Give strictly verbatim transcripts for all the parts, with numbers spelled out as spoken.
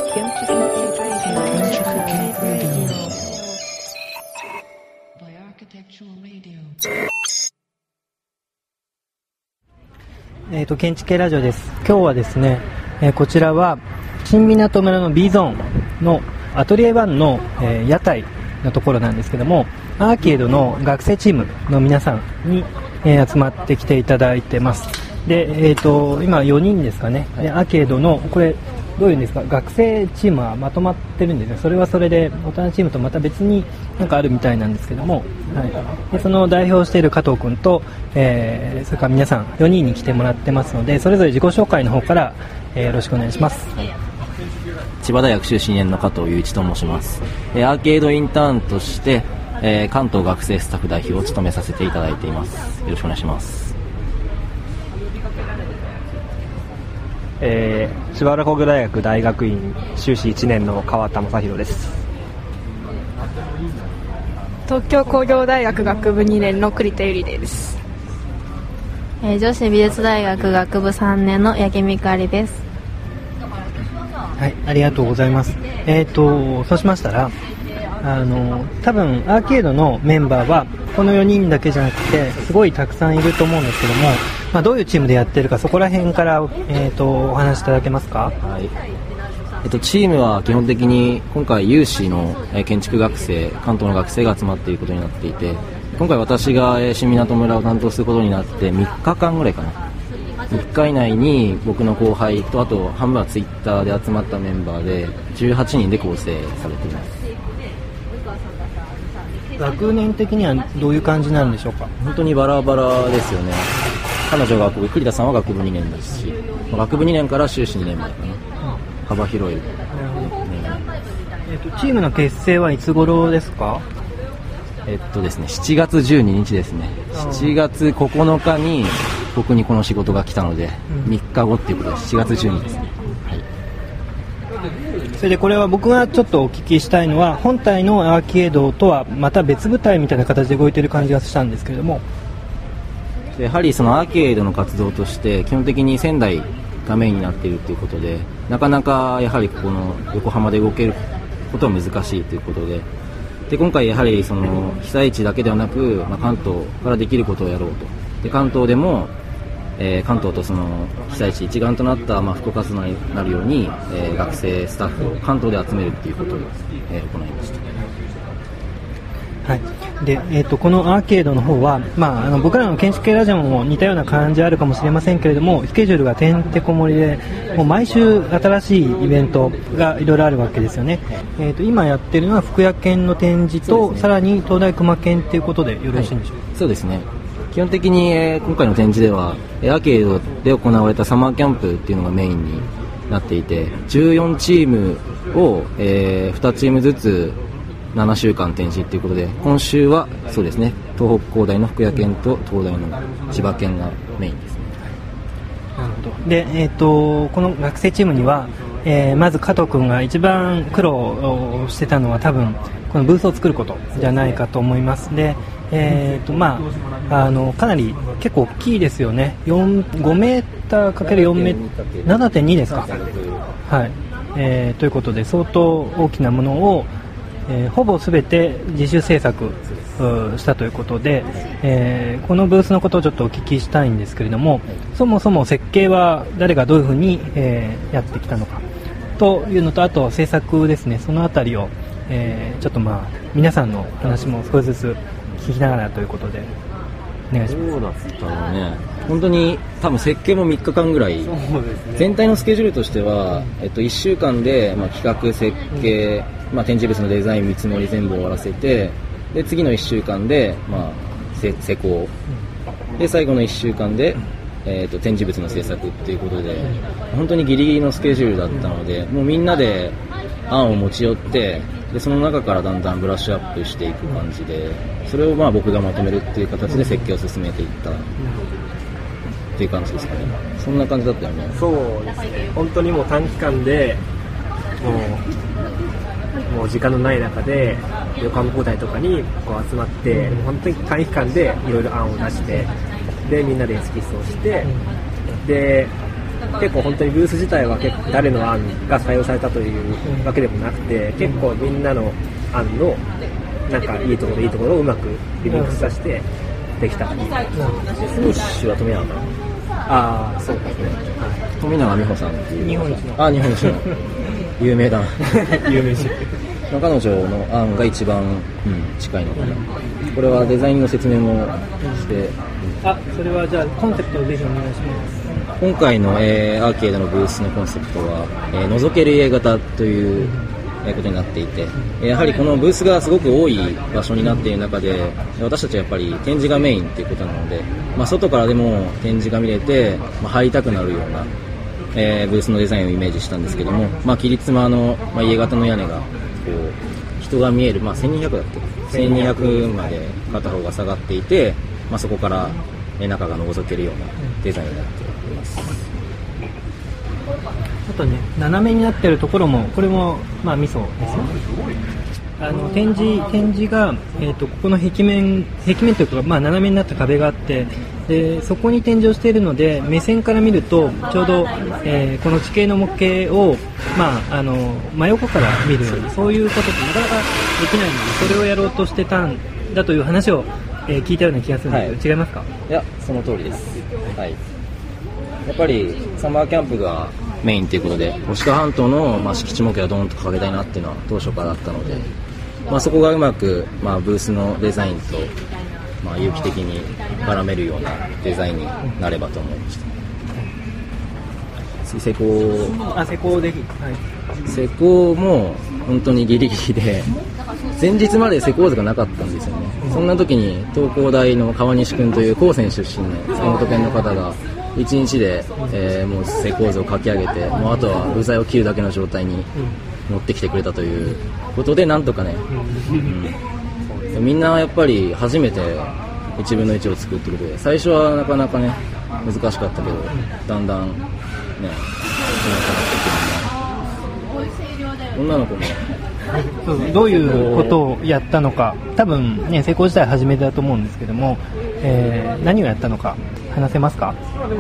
えーと、建築系ラジオです。今日はですね、えー、こちらは新港村の B ゾーンのアトリエワンの、えー、屋台のところなんですけども、アーケードの学生チームの皆さんに、えー、集まってきていただいてます。で、えーと、今よにんですかね。で、アーケードのこれどういうんですか、学生チームはまとまってるんですよ。それはそれで大人チームとまた別になんかあるみたいなんですけども、はい、でその代表している加藤君と、えー、それから皆さんよにんに来てもらってますので、それぞれ自己紹介の方から、えー、よろしくお願いします。はい、 千葉大学修士にねんの加藤雄一と申します。えー、アーケードインターンとして、えー、関東学生スタッフ代表を務めさせていただいています。よろしくお願いします。 えー、千葉原工業大学大学院修士いちねんの川田正宏です。 東京工業大学学部にねんの栗田由里です。 えー、女子美術大学学部さんねんの八木美香里です。 はい、ありがとうございます。えーと、そうしましたら、あの多分アーケードのメンバーはこのよにんだけじゃなくてすごいたくさんいると思うんですけども、まあ、どういうチームでやってるか、そこら辺から、えー、とお話しいただけますか。 はい、えっと、チームは基本的に今回有志の、えー、建築学生、関東の学生が集まっていることになっていて、今回私が、えー、新港村を担当することになってみっかかんぐらいかな、みっか以内に僕の後輩とあと半分はツイッターで集まったメンバーでじゅうはちにんで構成されています。 学年的にはどういう感じになるんでしょうか。 本当にバラバラですよね。彼女が学部、栗田さんは学部にねんですし、学部にねんから修士にねんまでかな、うん、幅広い、ね。 えーと、チームの結成はいつ頃ですか。 えっとですね、しちがつじゅうににちですね。しちがつここのかに僕にこの仕事が来たので、うん、みっかごっていうことでしちがつじゅうににちですね。はい、 それでこれは僕がちょっとお聞きしたいのは、本体のアーケードとはまた別部隊みたいな形で動いている感じがしたんですけれども、 やはりそのアーケードの活動として基本的に仙台がメインになっているということで、なかなかやはりここの横浜で動けることは難しいということで、で今回やはりその被災地だけではなく、まあ、関東からできることをやろうと。で関東でも、えー、関東とその被災地一丸となった、まあ、復興活動になるように、えー、学生スタッフを関東で集めるということを、えー、行いました。 はい、でえー、とこのアーケードの方は、まあ、あの僕らの建築系ラジオも似たような感じあるかもしれませんけれども、スケジュールがてんてこ盛りで、もう毎週新しいイベントがいろいろあるわけですよね。えー、と今やってるのは福屋県の展示と、ね、さらに東大熊県ということでよろしいんでしょうか。 はい、そうですね。基本的に、えー、今回の展示ではアーケードで行われたサマーキャンプっていうのがメインになっていて、じゅうよんチームを、えー、にチームずつななしゅうかん展示ということで、今週はそうですね、東北工大の福屋県と東大の千葉県がメインですね。 なるほど。で、えー、とこの学生チームには、えー、まず加藤君が一番苦労してたのは多分このブースを作ることじゃないかと思います。で、えーとまあ、あのかなり結構大きいですよね。ごメーターかけるよんメーター ななてんに ですか。はい、えー、ということで相当大きなものを、えー、ほぼ全て自主制作したということで、えー、このブースのことをちょっとお聞きしたいんですけれども、そもそも設計は誰がどういうふうに、えー、やってきたのかというのと、あと制作ですね、そのあたりを、えー、ちょっとまあ皆さんの話も少しずつ聞きながらということでお願いします。 そうだったのね。本当に多分設計もみっかかんぐらい、そうですね、全体のスケジュールとしては、えっと、いっしゅうかんで、まあ、企画設計、まあ、展示物のデザイン見積もり全部終わらせて、で次のいっしゅうかんで、まあ、施工で最後のいっしゅうかんで、えー、と展示物の制作っていうことで、本当にギリギリのスケジュールだったので、もうみんなで案を持ち寄って、でその中からだんだんブラッシュアップしていく感じで、それをまあ僕がまとめるっていう形で設計を進めていったっていう感じですかね。そんな感じだったよね。 そうですね。本当にもう短期間でもうもう時間のない中で横浜工大とかにこう集まって、本当に短期間でいろいろ案を出して、でみんなでエスキスをして、で結構本当にブース自体は結構誰の案が採用されたというわけでもなくて、結構みんなの案のなんかいいところいいところをうまくリミックスさせてできた。スニッシュは富永かな。 ああ、そうですね。 はい、富永美穂さんっていう。 日本一の。 あ、日本一の。有名だな。 有名人。 彼女の案が一番、うん、近いのかな。これはデザインの説明もして。 あ、それはじゃあコンセプトをぜひお願いします。 今回の、えー、アーケードのブースのコンセプトは、えー、覗ける A 型ということになっていて、やはりこのブースがすごく多い場所になっている中で、私たちはやっぱり展示がメインということなので、まあ、外からでも展示が見れて、まあ、入りたくなるような、えー、ブースのデザインをイメージしたんですけども、まあ、切妻の、まあ、家型の屋根がこう人が見える、まあ、せんにひゃくだっけせんにひゃくまで片方が下がっていて、まあ、そこから中が覗けるようなデザインになっています。 あとね、斜めになっているところもこれもまあミソですよ。あの展示展示が、えー、とここの壁面壁面というか、まあ、斜めになった壁があって、でそこに展示をしているので目線から見るとちょうど、えー、この地形の模型を、まあ、あの真横から見るようなそういうことってなかなかできないので、それをやろうとしてたんだという話を、えー、聞いたような気がするんですけど、はい、違いますか？ いや、その通りです、はい、やっぱりサマーキャンプがメインということで牡鹿半島の、まあ、敷地模型をドーンと掲げたいなっていうのは当初からあったので、まあ、そこがうまく、まあ、ブースのデザインと、まあ、有機的に絡めるようなデザインになればと思いました。施工あ施工でき、はい、 施工も本当にギリギリで前日まで施工図がなかったんですよね。そんな時に東工大の川西君という高専出身の塚本県の方がいちにちで、えー、もう施工図を書き上げて、もうあとは部材を切るだけの状態に持ってきてくれたということで、なんとかね、うん、みんなやっぱり初めていちぶんのいちを作ってくれて、最初はなかなかね難しかったけど、だんだんね女の子もそうどういうことをやったのか、多分ね施工自体初めてだと思うんですけども、えー、何をやったのか話せますか？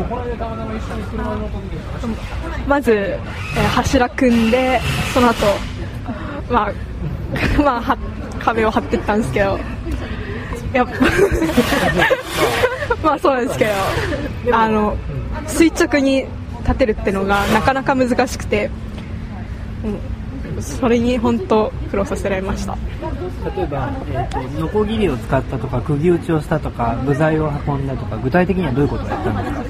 まず、えー、柱組んで、その後、まあまあ、は壁を張っていったんですけど、やっぱまあそうなんですけど、あの垂直に立てるってのがなかなか難しくて、うん、それに本当苦労させられました。 例えば、えーと、ノコギリを使ったとか釘打ちをしたとか部材を運んだとか、具体的にはどういうことをやったんですか？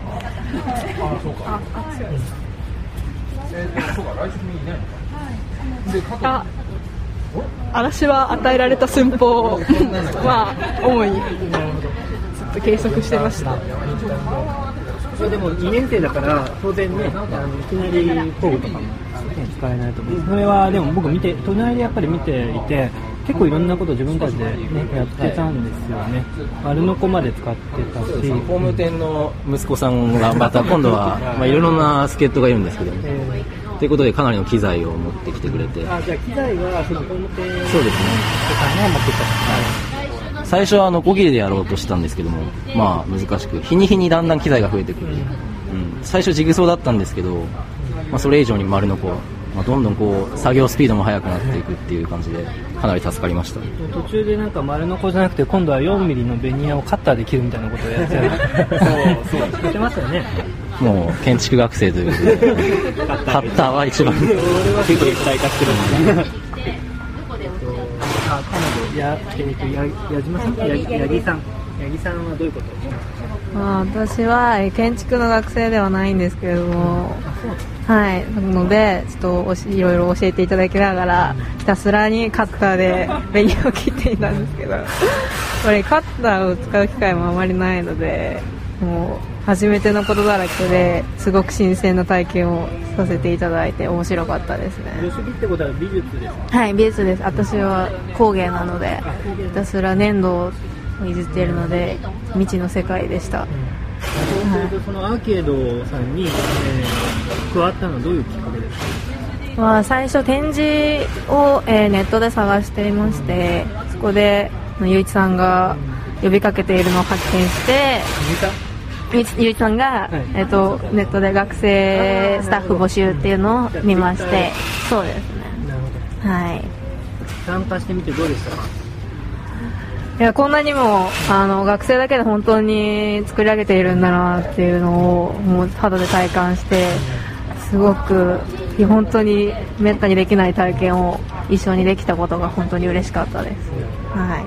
あ嵐は与えられた寸法をまあ主にずっと計測してました。 それでもにねん生だから当然ね、あのいきなり工具とかも使えないと思う。それはでも僕見て隣でやっぱり見ていて、結構いろんなことを自分たちで、ね、やってたんですよね。丸のこまで使ってたし、 工務店の息子さんがまた今度はまあいろいろな助っ人がいるんですけど、ね、えー、ということでかなりの機材を持ってきてくれて、 あ、じゃあ機材はその工務店そうですね、 持ってきた、はい、 最初はノコギリでやろうとしたんですけども、まあ難しく日に日にだんだん機材が増えてくる、うんうん、最初ジグソーだったんですけど、まあ、それ以上に丸のこ、まあ、どんどんこう作業スピードも速くなっていくっていう感じでかなり助かりました。 途中でなんか丸のこじゃなくて今度はよんミリのベニヤをカッターで切るみたいなことをやっちゃうそうそうやってますよね。 もう建築学生ということでカッターは一番結構一体化してるんであ、彼女や、えー、とや矢島さん、や八木さん八木さんはどういうことをしますか？ まあ、私は建築の学生ではないんですけれども、はい、なのでちょっとおしいろいろ教えていただきながらひたすらにカッターでベニヤを切っていたんですけど、これカッターを使う機会もあまりないので、もう初めてのことだらけですごく新鮮な体験をさせていただいて面白かったですね。 助手ってことは美術ですか？ はい、美術です。私は工芸なのでひたすら粘土をいじっているので未知の世界でした、うん、 そうするとそのアーケードさんに、えー、加わったのはどういうきっかけですか？ まあ、最初展示を、えー、ネットで探していまして、そこでゆういちさんが呼びかけているのを発見して、 ゆういちさんが、はい、えー、とネットで学生スタッフ募集っていうのを見まして、そうですね。 なるほど。 はい。 参加してみてどうでしたか？ いや、こんなにもあの学生だけで本当に作り上げているんだなっていうのをもう肌で体感して、すごく本当にめったにできない体験を一緒にできたことが本当に嬉しかったです。はい。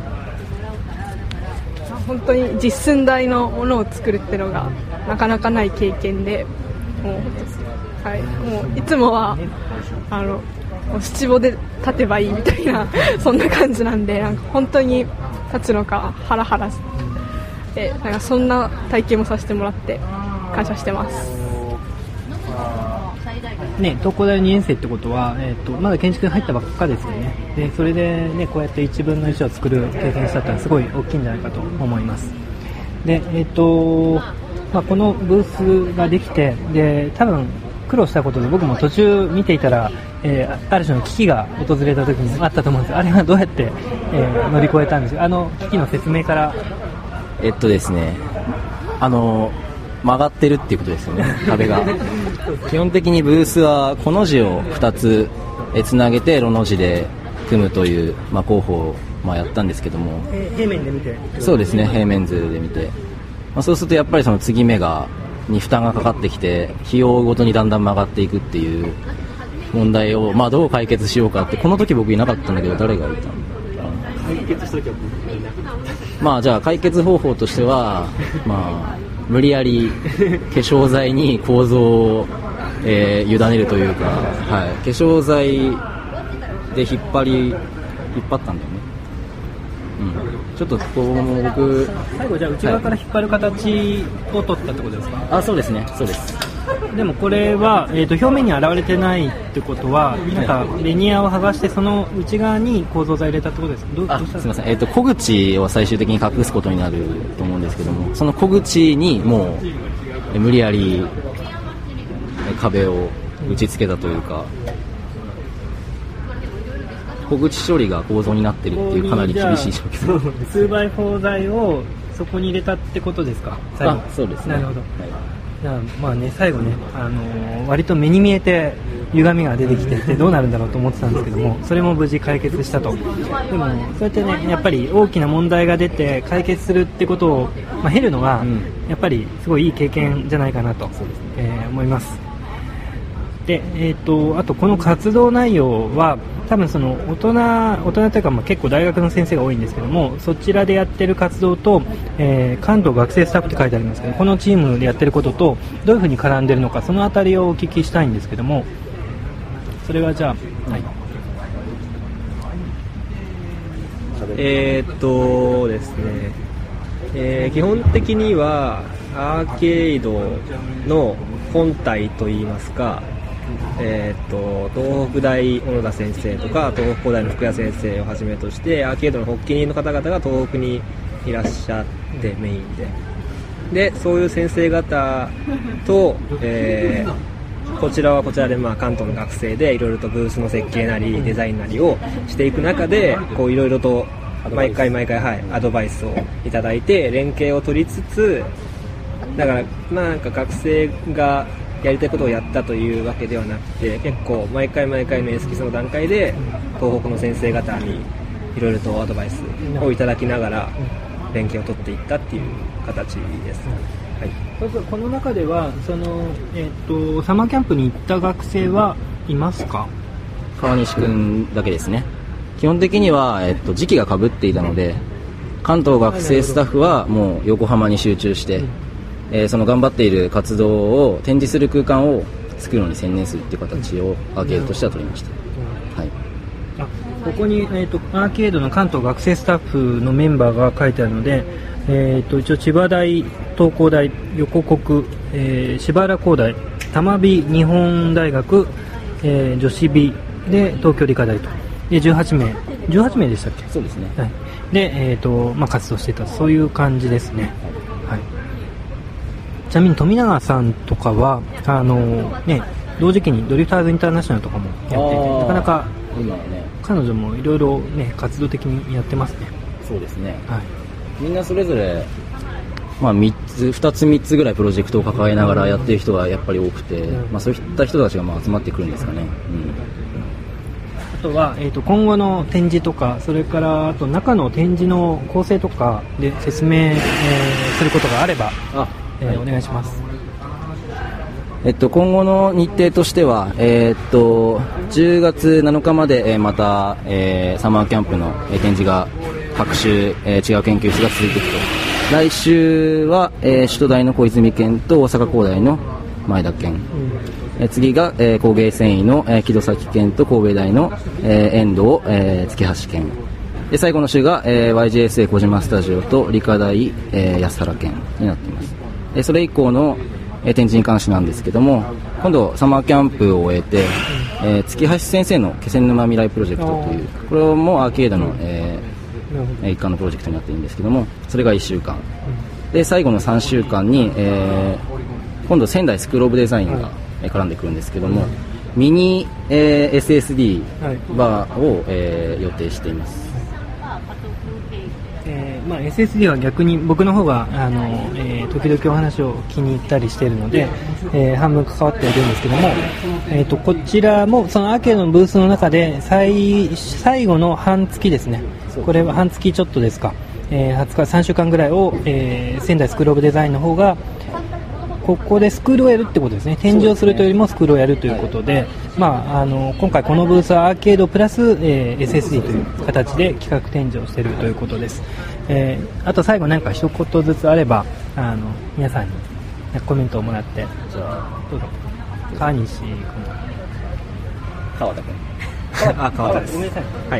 本当に実寸大のものを作るっていうのがなかなかない経験で、もう、はい、もういつもはあの七五で立てばいいみたいなそんな感じなんで、なんか本当に立つのかハラハラしてなんかそんな体験もさせてもらって感謝してます。 ね、東工大にねん生ってことは、えー、とまだ建築に入ったばっかですよね。でそれで、ね、こうやっていちぶんのいちを作る経験したってのはすごい大きいんじゃないかと思います。で、えーとまあ、このブースができて、で多分苦労したことで僕も途中見ていたら、えー、ある種の危機が訪れた時にあったと思うんです。あれはどうやって、えー、乗り越えたんですか？あの危機の説明からえっとですねあの曲がってるっていうことですよね、壁が基本的にブースはコの字をふたつつなげてロの字で組むという、まあ、工法を、まあ、やったんですけども、 平面で見てそうですね、平面図で見て、まあ、そうするとやっぱりその継ぎ目がに負担がかかってきて日を追うごとにだんだん曲がっていくっていう問題を、まあ、どう解決しようかって、この時僕いなかったんだけど誰がいたんだ。 解決した時は僕いなかった。 まあじゃあ解決方法としてはまあ無理やり化粧剤に構造を、えー、委ねるというか、はい、化粧剤で引っ張り引っ張ったんだよね、うん、ちょっとこう僕最後じゃあ内側から引っ張る形を取ったってことですか？はい、 あ、そうですね、そうです。 でもこれは、えー、と表面に現れてないってことは、なんかベニヤを剥がしてその内側に構造材入れたってことですか？どうあどうしたすみません、えー、と小口を最終的に隠すことになると思うんですけども、その小口にもうえ無理やり壁を打ち付けたというか、小口処理が構造になってるっていうかなり厳しい状況。 ツーバイフォー 材をそこに入れたってことですか？最後。 あ、そうですね。 なるほど。 はい、 まあね、最後ね、あのー、割と目に見えて歪みが出てきていてどうなるんだろうと思ってたんですけども、それも無事解決したと。でもそうやってね、やっぱり大きな問題が出て解決するってことを、まあ、経るのが、うん、やっぱりすごいいい経験じゃないかなと、えー、思います。で、えー、とあとこの活動内容は多分その大人大人というか、まあ結構大学の先生が多いんですけども、そちらでやってる活動と、えー、関東学生スタッフって書いてありますけど、このチームでやってることとどういうふうに絡んでるのか、そのあたりをお聞きしたいんですけども、それはじゃあ、はい、 えー、っとですね、えー、基本的にはアーケードの本体といいますか、えー、と東北大小野田先生とか東北工大の福谷先生をはじめとしてアーケードの発起人の方々が東北にいらっしゃってメインででそういう先生方と、えー、こちらはこちらで、まあ、関東の学生でいろいろとブースの設計なりデザインなりをしていく中でこういろいろと毎回毎回、はい、アドバイスをいただいて連携を取りつつ、だからまあなんか学生がやりたいことをやったというわけではなくて、結構毎回毎回のエスキスの段階で東北の先生方にいろいろとアドバイスをいただきながら連携を取っていったっていう形です、はい、 そうそう、この中ではその、えー、とサマーキャンプに行った学生はいますか？ 川西君だけですね。基本的には、えっと、時期が被っていたので関東学生スタッフはもう横浜に集中して、えー、その頑張っている活動を展示する空間を作るのに専念するっていう形をアーケードとしては取りました、はい、 あここに、えー、とアーケードの関東学生スタッフのメンバーが書いてあるので、えー、と一応千葉大、東工大、横国、えー、芝原工大、玉美日本大学、えー、女子美で東京理科大とでじゅうはちめいじゅうはちめいでしたっけ？ そうですね、 はい、で、えーとまあ、活動していたそういう感じですね、はい。ちなみに富永さんとかはあの、ね、同時期にドリフターズインターナショナルとかもやっていて、なかなか今は、ね、 彼女もいろいろ活動的にやってますね。 そうですね、 はい、 みんなそれぞれまあ、みっつふたつみっつぐらいプロジェクトを抱えながらやってる人がやっぱり多くて、まあ、そういった人たちがまあ集まってくるんですかね。うん、 あとは、えー、と今後の展示とか、それからあと中の展示の構成とかで説明、えー、することがあれば、あ、えーはい、お願いします。 えっと、今後の日程としては、えー、っとじゅうがつなのかまで、えー、また、えー、サマーキャンプの、えー、展示が各週、えー、違う研究室が続いていくと。来週は、えー、首都大の小泉県と大阪工大の前田県、うん、えー、次が、えー、工芸繊維の、えー、木戸崎県と神戸大の、えー、遠藤、えー、月橋県で、最後の週が、えー、ワイジェーエスエー 小島スタジオと理科大、えー、安原県になっています。えー、それ以降の展示に関してなんですけども、今度サマーキャンプを終えて、えー、月橋先生の気仙沼未来プロジェクトという、これもアーケードの、えー、一環のプロジェクトになっているんですけども、それがいっしゅうかんで、最後のさんしゅうかんに、えー、今度仙台スクールオブデザインが絡んでくるんですけども、ミニ、えー、エスエスディー バーを、えー、予定しています。 えーまあ、エスエスディー は逆に僕の方があの、えー、時々お話を気に入ったりしているので、えー、半分関わっているんですけども、えー、とこちらもそのアーケードのブースの中で 最, 最後の半月ですね、これは半月ちょっとですか、えー、はつかさんしゅうかんぐらいを、えー、仙台スクールオブデザインの方がここでスクールをやるってことですね。展示をするというよりもスクールをやるということで、はい、まあ、あの今回このブースはアーケードプラス、えー、エスエスディー という形で企画展示をしているということです。えー、あと最後何か一言ずつあれば、あの皆さんにコメントをもらって、じゃあどうぞ。川西君、 川田君あ、川田です。ごめんなさい。はい。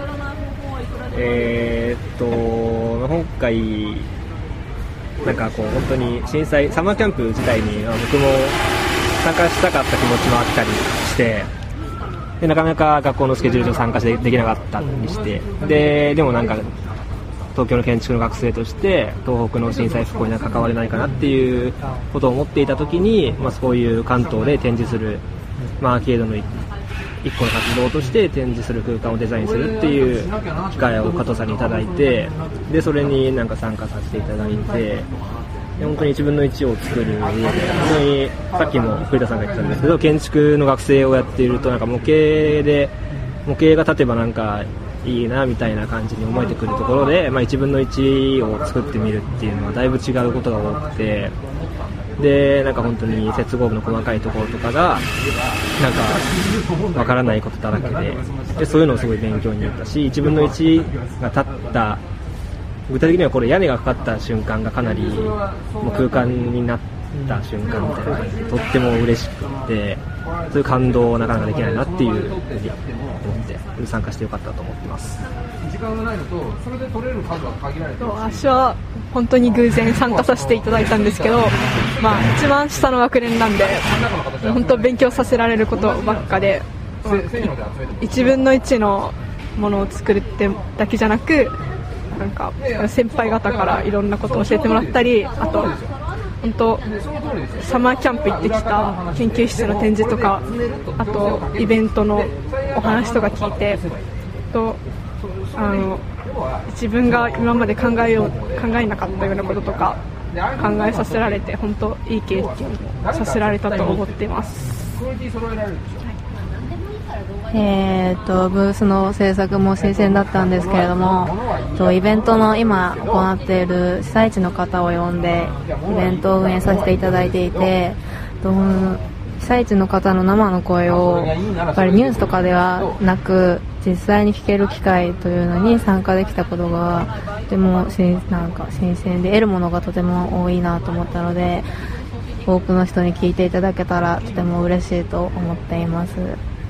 えー、っと今回なんかこう本当に震災サマーキャンプ自体に僕も参加したかった気持ちもあったりして、でなかなか学校のスケジュール上参加できなかったりして、ででもなんか東京の建築の学生として東北の震災復興に関われないかなっていうことを思っていたときに、まあ、そういう関東で展示する、まあ、アーケードの一個の活動として展示する空間をデザインするっていう機会を加藤さんにいただいて、でそれになんか参加させていただいて、で本当にいちぶんのいちを作る上で、本当にさっきも栗田さんが言ってたんですけど、建築の学生をやっているとなんか模型で模型が立てばなんかいいなみたいな感じに思えてくるところで、まあ、いちぶんのいちを作ってみるっていうのはだいぶ違うことが多くて、でなんか本当に接合部の細かいところとかがなんかわからないことだらけ で, でそういうのをすごい勉強になったし、いちぶんのいちが立った具体的にはこれ屋根がかかった瞬間がかなりもう空間になった瞬間みたいな感じでとっても嬉しくて、そういう感動をなかなかできないなっていうふうに思って参加してよかったと思ってます。 時間がないのとそれで取れる数は限られてる。 私は本当に偶然参加させていただいたんですけど、まあ、一番下の学年なんで本当勉強させられることばっかで、いちぶんのいちのものを作るってだけじゃなく、なんか先輩方からいろんなことを教えてもらったり、あと本当サマーキャンプ行ってきた研究室の展示とか、あとイベントのお話とか聞いてとあの自分が今まで考えよう考えなかったようなこととか考えさせられて、本当いい経験をさせられたと思っています。 えー、とブースの制作も新鮮だったんですけれども、とイベントの今行っている被災地の方を呼んでイベントを運営させていただいていて、と被災地の方の生の声をやっぱりニュースとかではなく実際に聞ける機会というのに参加できたことがとても新なんか新鮮で、得るものがとても多いなと思ったので、多くの人に聞いていただけたらとても嬉しいと思っています。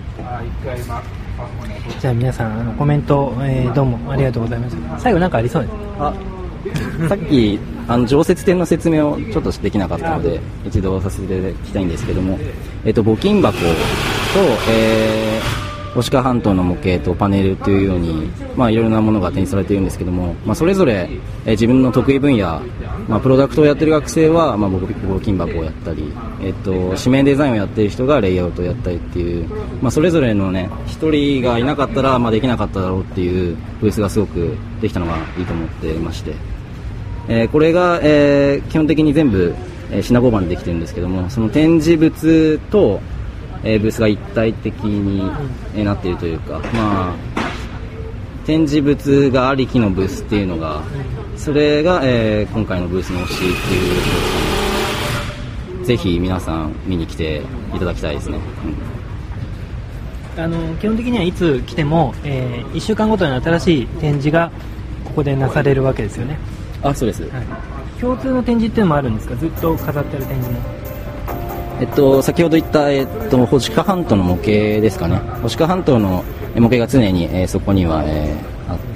じゃあ皆さんあのコメント、えー、どうもありがとうございました。最後なんかありそうです。 あさっきあの常設展の説明をちょっとできなかったので一度させていただきたいんですけども、えっと、募金箱と、えー、牡鹿半島の模型とパネルというように、まあ、いろいろなものが展示されているんですけども、まあ、それぞれ、えー、自分の得意分野、まあ、プロダクトをやっている学生は、まあ、募金箱をやったり、えっと、紙面デザインをやっている人がレイアウトをやったりっていう、まあ、それぞれのね一人がいなかったら、まあ、できなかっただろうっていうブースがすごくできたのがいいと思っていまして、 えー、これが、えー、基本的に全部、えー、品交番でできてるんですけども、その展示物と、えー、ブースが一体的に、えー、なっているというか、まあ、展示物がありきのブースっていうのが、それが、えー、今回のブースの推しっていうことですね。ぜひ皆さん見に来ていただきたいですね。 うん、あの基本的にはいつ来ても、えー、いっしゅうかんごとに新しい展示がここでなされるわけですよね。 あ、そうです、はい、 共通の展示っていうのもあるんですか？ずっと飾ってある展示も。 えっと、先ほど言った、えっと、星川半島の模型ですかね。星川半島の模型が常に、えー、そこには、えー、あって、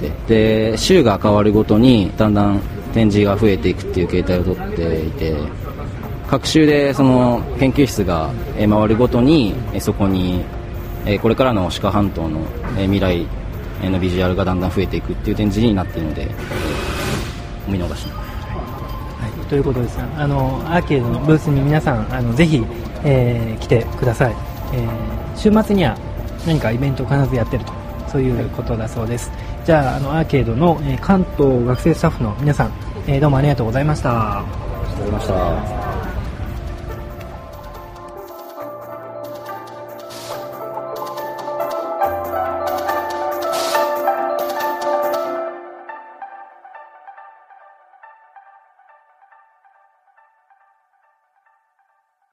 で週が変わるごとにだんだん展示が増えていくっていう形態をとっていて、各週でその研究室が、えー、回るごとに、えー、そこに、えー、これからの星川半島の、えー、未来のビジュアルがだんだん増えていくっていう展示になっているので、えー、お見逃しなく。 ということですが、あのアーケードのブースに皆さんあのぜひ、えー、来てください、えー、週末には何かイベントを必ずやってると、そういうことだそうです。じゃあ、あのアーケードの、えー、関東学生スタッフの皆さん、えー、どうもありがとうございました。 ありがとうございました。